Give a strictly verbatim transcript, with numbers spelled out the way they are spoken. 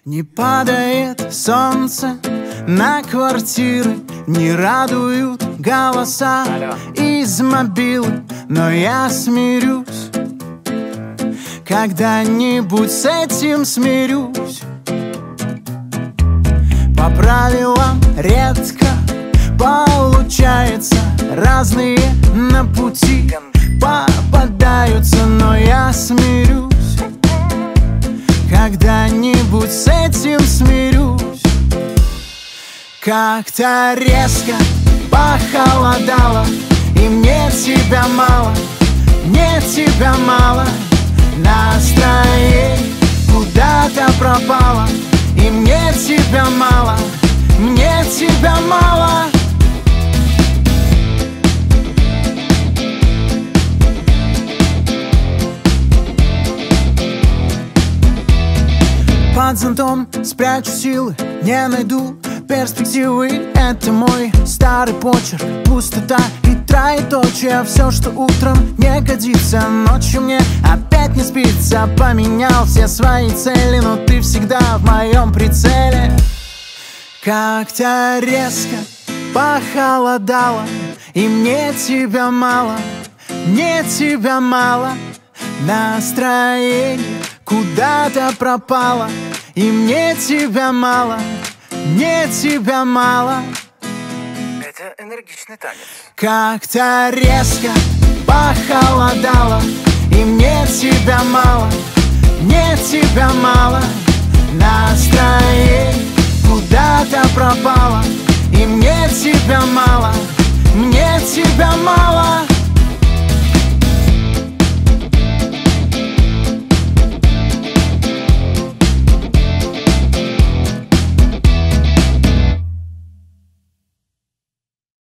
Не падает солнце на квартиры, не радуют голоса из мобилы, но я смирюсь, когда-нибудь с этим смирюсь. По правилам редко получается, разные на пути попадаются, но я смирюсь, когда-нибудь с этим смирюсь. Как-то резко похолодало, и мне тебя мало, мне тебя мало. Настроение куда-то пропало, и мне тебя мало, мне тебя мало. Под зонтом спрячу силы, не найду перспективы. Это мой старый почерк, пустота и троеточие. Все, что утром не годится, ночью мне опять не спится. Поменял все свои цели, но ты всегда в моем прицеле. Как-то резко похолодало, и мне тебя мало, мне тебя мало. Настроение куда-то пропало, и мне тебя мало, мне тебя мало. Это энергичный танец. Как-то резко похолодало, и мне тебя мало, мне тебя мало.